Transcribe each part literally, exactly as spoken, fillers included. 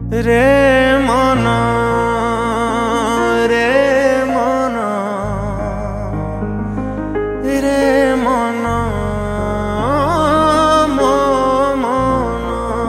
रे मन रे मन रे मन मो मन।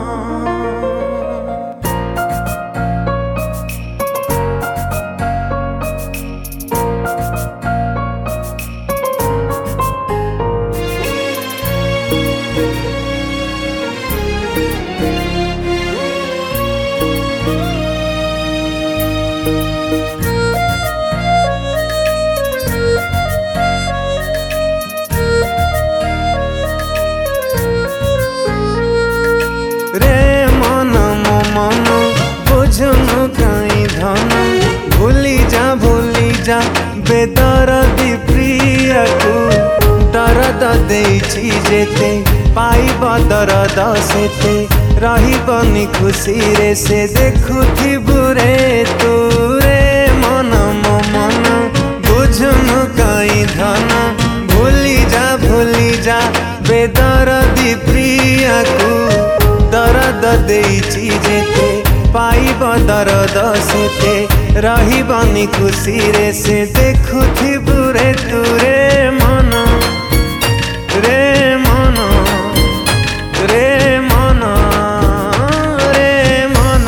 भूली जा भूली जा बेदरदी प्रिय को दरद देछि जेते पाइब दरद सेते रहिबनी खुशी रे से देखुथिबु रे तू रे मन मो मन बुझुनु कई धन। भूली जा भूली जा बेदरदी प्रिय को दरद देछि जेते पाइब दरद सेते रहिबनी खुशी रे से देखुथिबु रे तू रे मन रे मन रे मन रे मन।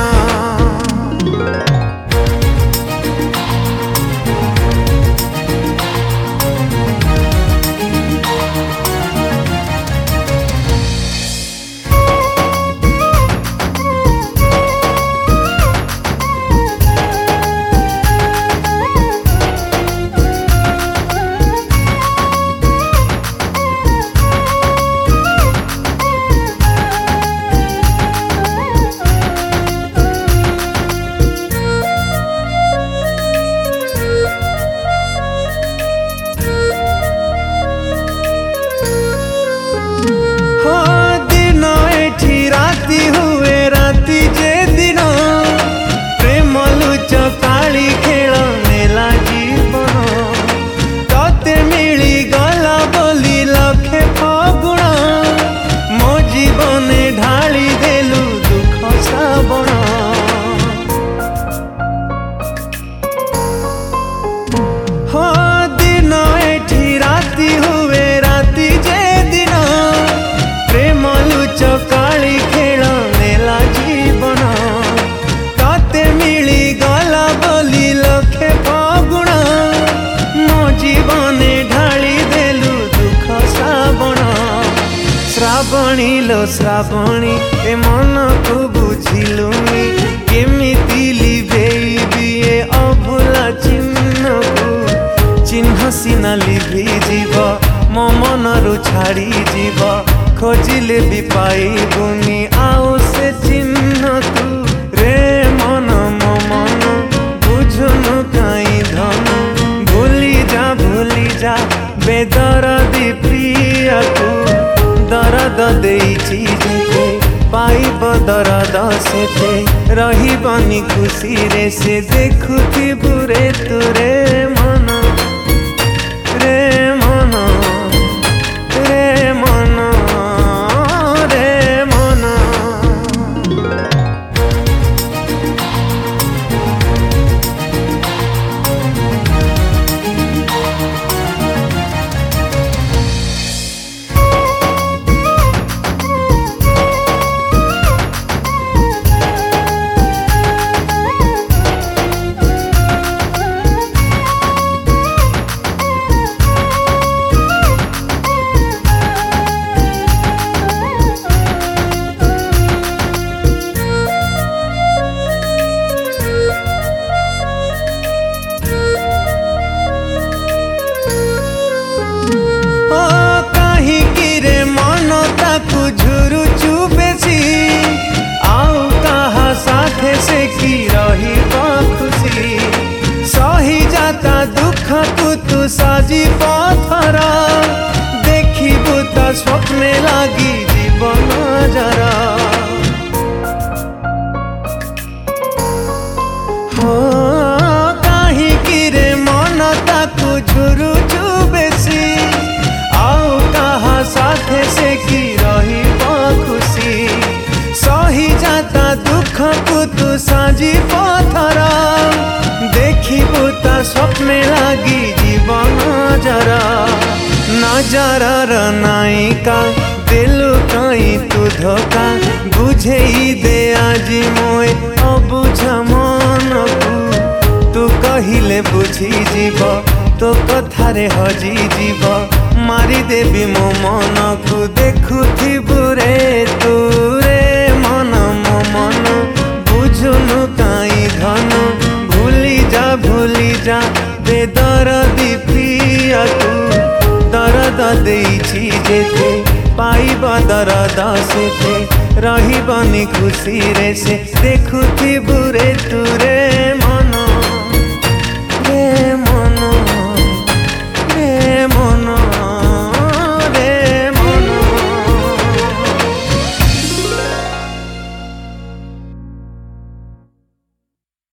श्रावणी लो श्रावणी ए मन को बुझिलुनी केमिति लिभेबी ए अभुला चिन्ह को चिन्ह सिना लिभि जीव मो मनरु छाड़ी जीव खोजिले भी पाइबुनी आउ से चिन्ह तू रे मन मो मन बुझुनु काई धन। भूली जा भूली जा बेदरदी प्रिय को दरद देछि जेते पाइब दरद सेते रहिबनी खुशी रे से देखुथिबु रे तू रे मन रे मन रे मन रे मन। से की रही खुशी सही जाता दुख को तू साजी पथर देखिबु तो स्वप्ने लागी जीवन जरा हो कहीं रे मन ताकू झुरुचु बेसी आउ कहा साथे से की रही खुशी सही जाता दुख को तू साजी पथर देखिबू ता स्वप्ने लागी जीवन जरा नजर नायिका दिलु कहीं तू धोखा बुझे दे आज मोए अबुझ मन को तू कहिले बुझी जीव तो कथारे हजी जीव मारी देवी मो मन को देखुथिबु रे तू रे मन मो मन बुझुनु काई धन भूली जा भूली जा बेदरदी प्रिया तू दरद देइछि जेते पाइब दरद सेते रहिबनी खुशी रे से देखुथि